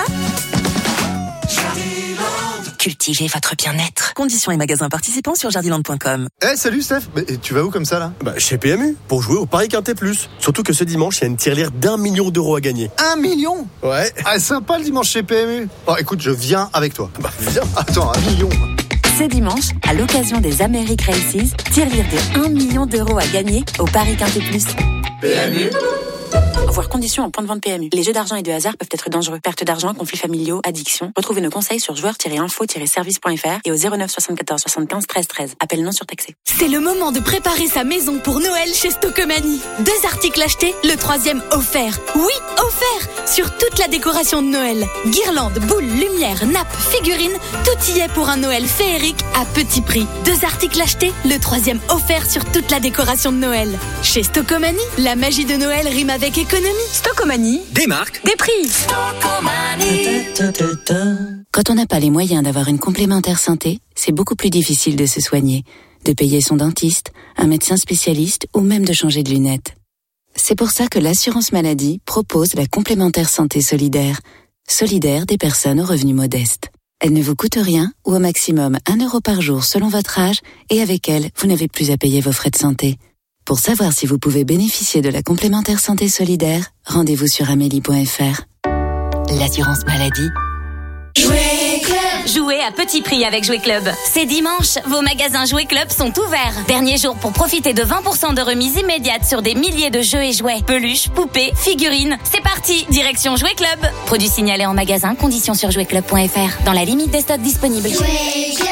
Cultivez votre bien-être. Conditions et magasins participants sur jardiland point com. Eh hey, salut Steph, mais tu vas où comme ça là? Bah chez P M U, pour jouer au Paris Quintet Plus. Surtout que ce dimanche, il y a une tirelire d'un million d'euros à gagner. Un million? Ouais. Ah sympa le dimanche chez P M U. Bon écoute, je viens avec toi. Bah viens. Attends, un million. Ce dimanche, à l'occasion des Americ Races, tirelire de un million d'euros à gagner au Paris Quintet Plus. P M U. Voir conditions en point de vente P M U. Les jeux d'argent et de hasard peuvent être dangereux. Perte d'argent, conflits familiaux, addiction. Retrouvez nos conseils sur joueurs tiret info tiret service point f r et au zéro neuf soixante-quatorze soixante-quinze treize treize. Appel non surtaxé. C'est le moment de préparer sa maison pour Noël chez Stocomanie. Deux articles achetés, le troisième offert. Oui, offert sur toute la décoration de Noël. Guirlandes, boules, lumière, nappes, figurines, tout y est pour un Noël féerique à petit prix. Deux articles achetés, le troisième offert sur toute la décoration de Noël. Chez Stocomanie, la magie de Noël rime avec économie. Stocomanie. Des marques. Des prix. Stocomanie. Quand on n'a pas les moyens d'avoir une complémentaire santé, c'est beaucoup plus difficile de se soigner, de payer son dentiste, un médecin spécialiste ou même de changer de lunettes. C'est pour ça que l'assurance maladie propose la complémentaire santé solidaire, solidaire des personnes aux revenus modestes. Elle ne vous coûte rien ou au maximum un euro par jour selon votre âge et avec elle, vous n'avez plus à payer vos frais de santé. Pour savoir si vous pouvez bénéficier de la complémentaire santé solidaire, rendez-vous sur amélie point f r. L'assurance maladie. Jouer Club. Jouez à petit prix avec Jouer Club. C'est dimanche, vos magasins Jouer Club sont ouverts. Dernier jour pour profiter de vingt pour cent de remise immédiate sur des milliers de jeux et jouets. Peluches, poupées, figurines. C'est parti, direction Jouer Club. Produit signalé en magasin, conditions sur jouer club point f r. Dans la limite des stocks disponibles. Jouer Club.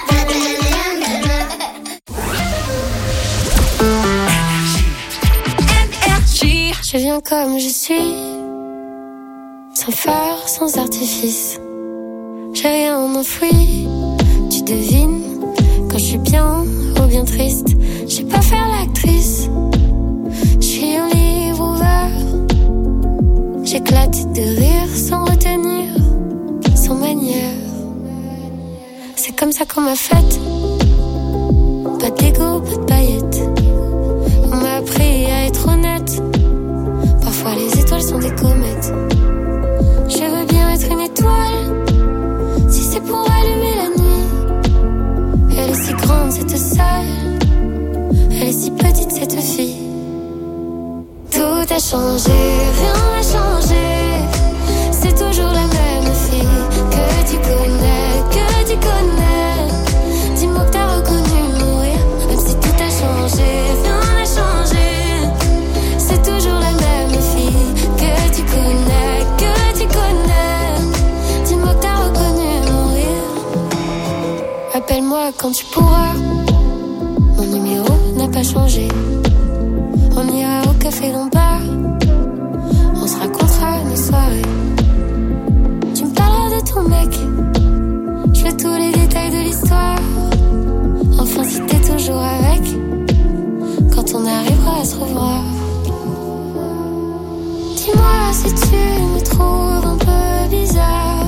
Je viens comme je suis, sans phare, sans artifice. J'ai rien enfoui, tu devines quand je suis bien ou bien triste. Je sais pas faire l'actrice, je suis un livre ouvert. J'éclate de rire sans retenir, sans manière. C'est comme ça qu'on m'a faite, pas d'ego, pas de paillettes. On m'a appris à être honnête. Parfois les étoiles sont des comètes. Je veux bien être une étoile, si c'est pour allumer la nuit. Elle est si grande cette salle, elle est si petite cette fille. Tout a changé, rien n'a changé. C'est toujours la même fille que tu connais, que tu connais. Dis-moi que t'as reconnu mourir, même si tout a changé, rien n'a changé. C'est toujours la même fille que tu connais, que tu connais. Dis-moi que t'as reconnu mourir. Appelle-moi quand tu pourras. Mon numéro n'a pas changé. On ira au café dans le bar. On se racontera nos soirées. Tu me parleras de ton mec. Je veux tous les détails de l'histoire. Enfin si t'es toujours avec, quand on arrivera à se revoir. Dis-moi si tu me trouves un peu bizarre,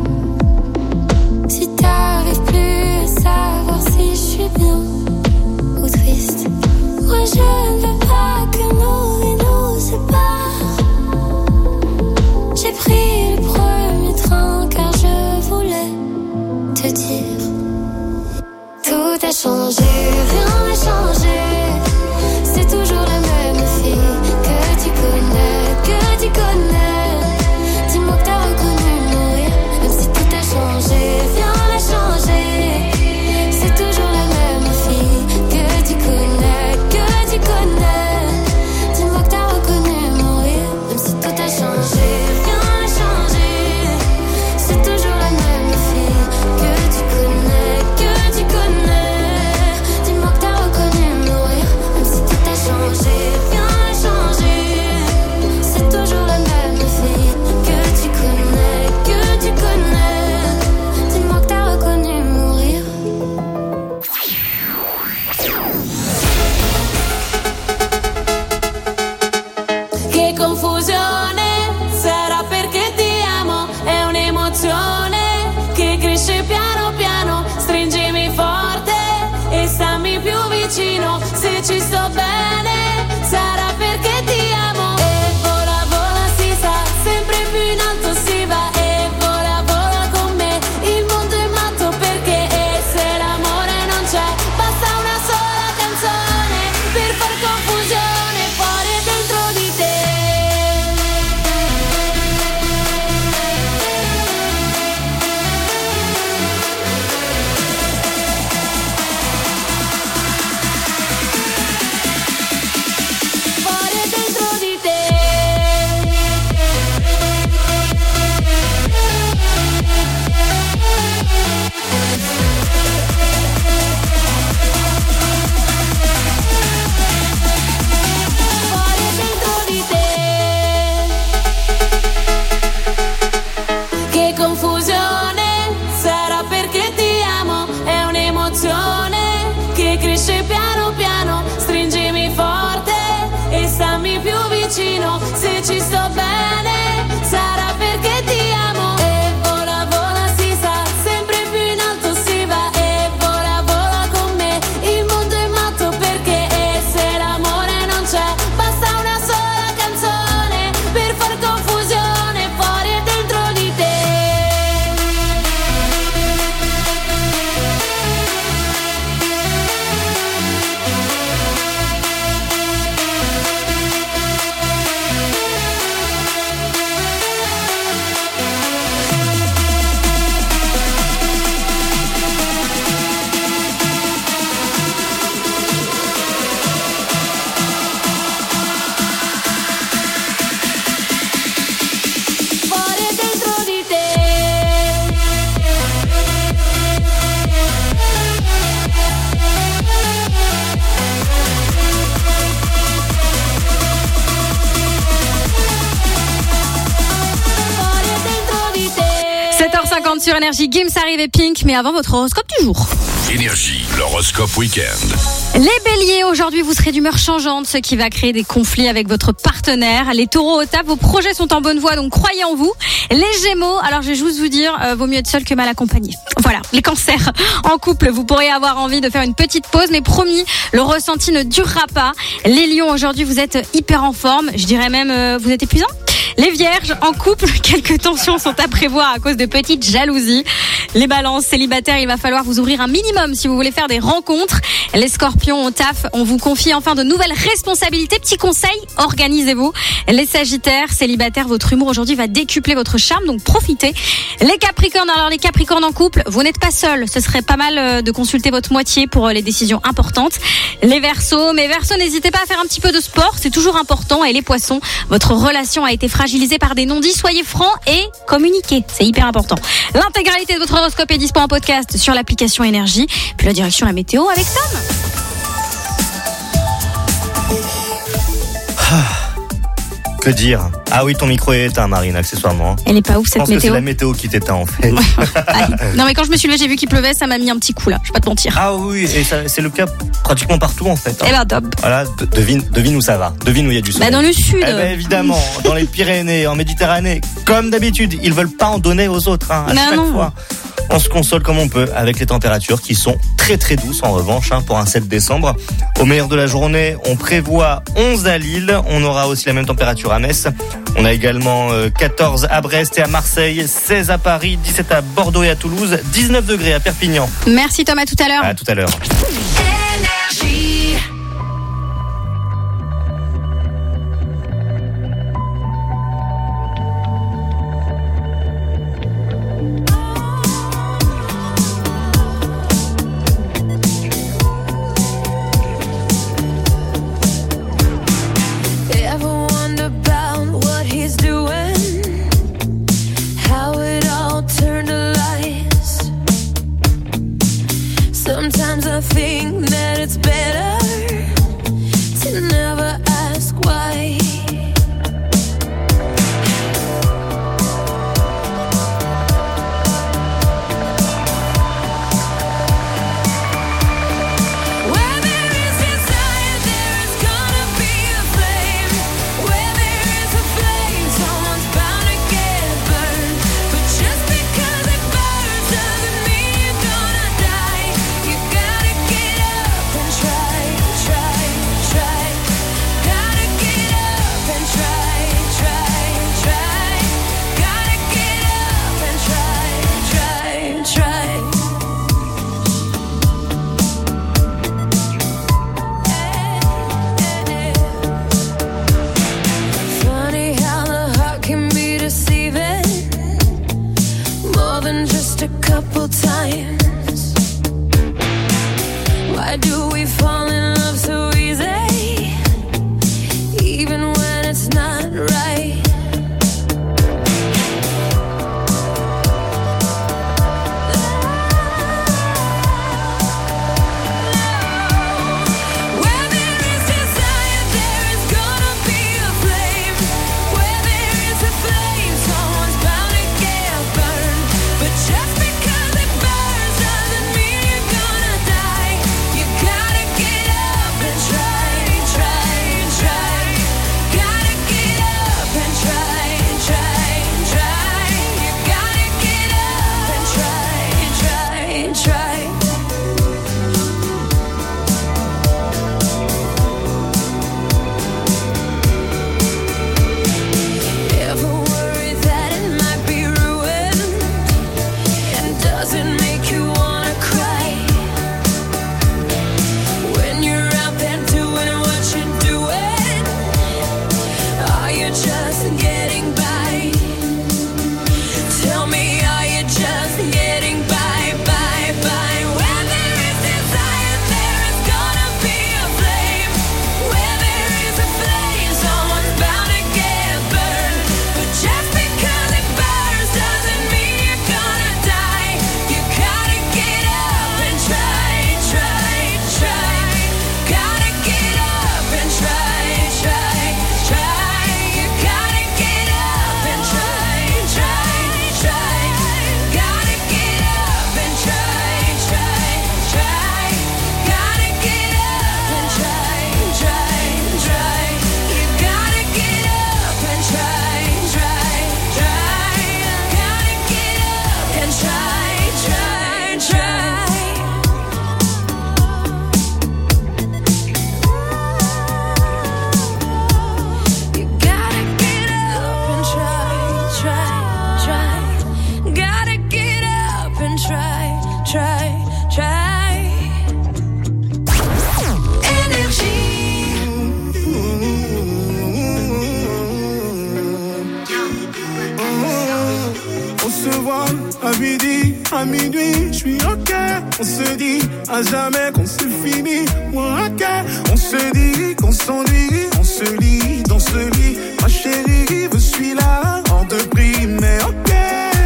si t'arrives plus à savoir si je suis bien ou triste. Moi je ne veux pas que nos vies nous séparent. J'ai pris le premier train car je voulais te dire. Tout a changé, rien n'a changé. C'est toujours la même fille que tu connais, que tu connais. Dis-moi que t'as reconnu mourir, même si tout a changé, rien n'a changé. C'est toujours la même fille que tu connais, que tu connais. Dis-moi que t'as reconnu mourir, même si tout a changé, rien n'a changé. C'est toujours la même fille que tu connais, que tu connais. Dis-moi que t'as reconnu mourir. sur Énergie. Gims arrive et Pink, mais avant votre horoscope du jour. Énergie, l'horoscope week-end. Les béliers, aujourd'hui vous serez d'humeur changeante, ce qui va créer des conflits avec votre partenaire. Les taureaux au tap, vos projets sont en bonne voie, donc croyez en vous. Les gémeaux, alors je vais juste vous dire, euh, vaut mieux être seul que mal accompagné. Voilà, les cancers. En couple, vous pourrez avoir envie de faire une petite pause, mais promis, le ressenti ne durera pas. Les lions, aujourd'hui vous êtes hyper en forme, je dirais même euh, vous êtes épuisant. Les vierges, en couple, quelques tensions sont à prévoir à cause de petites jalousies. Les balances, célibataires, il va falloir vous ouvrir un minimum si vous voulez faire des rencontres. Les scorpions, au taf, on vous confie enfin de nouvelles responsabilités. Petit conseil, organisez-vous. Les sagittaires, célibataires, votre humour aujourd'hui va décupler votre charme, donc profitez. Les capricornes, alors les capricornes en couple, vous n'êtes pas seuls. Ce serait pas mal de consulter votre moitié pour les décisions importantes. Les verseaux, mais verseaux, n'hésitez pas à faire un petit peu de sport, c'est toujours important. Et les poissons, votre relation a été fragilisée par des non-dits, soyez francs et communiquez, c'est hyper important. L'intégralité de votre horoscope est dispo en podcast sur l'application Énergie. Puis la direction la météo avec Tom. Que dire? Ah oui, ton micro est éteint, Marine, accessoirement. Elle est pas ouf, cette météo. Je pense météo. que c'est la météo qui t'éteint, en fait. Non, mais quand je me suis levée, j'ai vu qu'il pleuvait, ça m'a mis un petit coup là, je vais pas te mentir. Ah oui, et ça, c'est le cas pratiquement partout, en fait. Hein. Eh ben, top. Voilà, de- devine, devine où ça va. Devine où il y a du soleil. Bah, dans le sud. Eh ben, évidemment, dans les Pyrénées, en Méditerranée. Comme d'habitude, ils veulent pas en donner aux autres, hein, à Bah chaque non. fois. On se console comme on peut avec les températures qui sont très très douces en revanche hein, pour un sept décembre. Au meilleur de la journée, on prévoit onze à Lille. On aura aussi la même température à Metz. On a également euh, quatorze à Brest et à Marseille, seize à Paris, dix-sept à Bordeaux et à Toulouse, dix-neuf degrés à Perpignan. Merci Tom, à tout à l'heure. À tout à l'heure. Ever wonder about what he's doing? How it all turned to lies? Sometimes I think that it's better to never ask why. Where there is desire, there is gonna be a flame. Where there is a flame, someone's bound to get burned. But just because it burns doesn't mean you're gonna die. You gotta get up and try, try, try. Gotta get up and try, try, try. Gotta get up and try, try, try. Funny how the heart can be deceiving more than just a couple times. Why do we fall in love so easy, even when it's not right? Where there is desire, there is gonna be a flame. Where there is a flame, someone's bound to get burned. But just because it burns doesn't mean you're gonna die. You gotta à minuit, je suis ok. On se dit à jamais qu'on c'est fini. Moi ok, on se dit qu'on s'ennuie. On se lit dans ce lit. Ma chérie, je suis là, hors de prix, mais ok.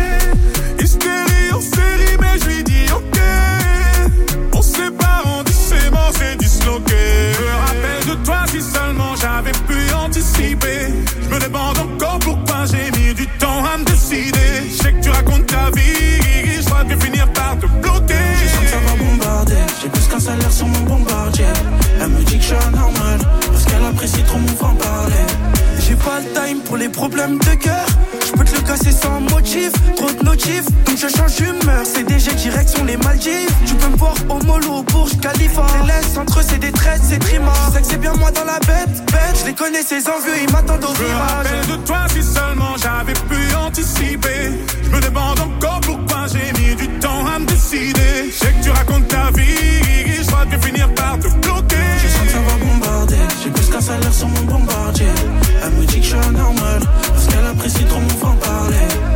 Hystérie en série, mais je lui dis ok. On se sépare, on dit c'est mort, c'est disloqué. Je me rappelle de toi si seulement j'avais pu anticiper. Je me demande encore pourquoi j'ai mis du temps à me décider. Je sais que tu racontes ta vie, je crois que je vais finir par te bloquer. Je sens que ça va bombarder, j'ai plus qu'un salaire sur mon bombardier. Elle me dit que je suis anormal, parce qu'elle apprécie trop mon franc-parler. J'ai pas le time pour les problèmes de cœur. Je peux te le casser sans motif, trop de notifs, donc je change d'humeur. C D G direction les Maldives. Tu peux me voir au mollo, Burj Khalifa. Les laisse entre eux, c'est des traites, c'est trima. Je sais que c'est bien moi dans la bête, bête. Je les connais, ces envieux, ils m'attendent au virage. Je me rappelle de toi si seulement j'avais pu anticiper. Je me demande encore pourquoi j'ai mis du temps à me décider. Je sais que tu racontes ta vie, je crois que je vais finir par te bloquer. Je sens que ça va bombarder, j'ai plus qu'un salaire sur mon bombardier. Elle me dit que je suis anormal, parce qu'elle apprécie trop mon franc-parler.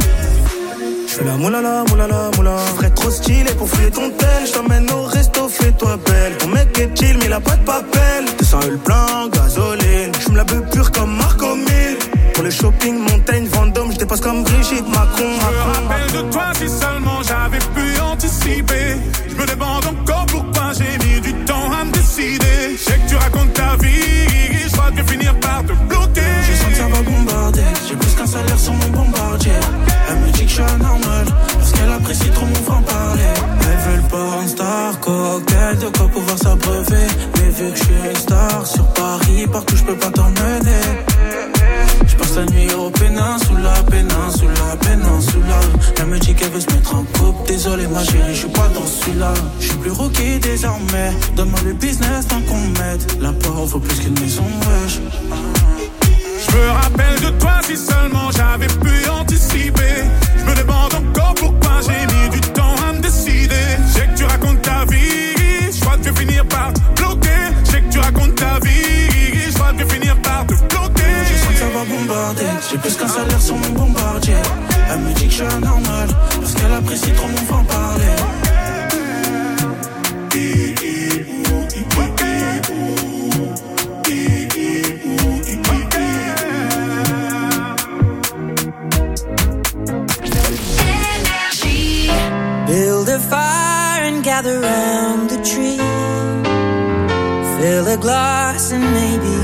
Je fais la moulala, moulala, moula. Je ferais trop stylé pour fouiller ton tel. Je t'emmène au resto, fais-toi belle. Ton mec est chill, mais il a pas de papel. deux cents le plein, gasoline. Je me la veux pure comme Marco Mille. Pour le shopping, montagne, Vendôme, je dépasse comme Brigitte Macron. Je me rappelle de toi si seulement j'avais pu anticiper. Je me demande encore pourquoi j'ai mis du temps à me décider. Je sais que tu racontes ta vie, je crois que je vais finir par te bloquer. Je sens que ça va bombarder, j'ai plus qu'un salaire sur mon bombardier. Elle me dit que je suis anormal, parce qu'elle apprécie trop mon franc-parler. Elle veut le porn star, cocktail, de quoi pouvoir s'abreuver. Mais vu que je suis une star, sur Paris, partout je peux pas t'emmener. Je passe la nuit au péninsula, péninsula, péninsula. Elle me dit qu'elle veut se mettre en couple. Désolé ma chérie, je suis pas dans celui-là. Je suis plus rookie désormais. Donne-moi le business tant qu'on m'aide. La porte vaut plus qu'une maison, wesh. Je me rappelle de toi si seulement j'avais pu anticiper. Je me demande encore pourquoi j'ai mis du temps à me décider. Je sais que tu racontes ta vie, je crois que je vais finir par te bloquer. Je sais que tu racontes ta vie, je crois que je vais finir par te bloquer. Je sens que ça va bombarder, j'ai plus qu'un salaire sur mon bombardier. Elle me dit que je suis anormal, parce qu'elle apprécie trop mon franc-parler. Build a fire and gather round the tree. Fill a glass and maybe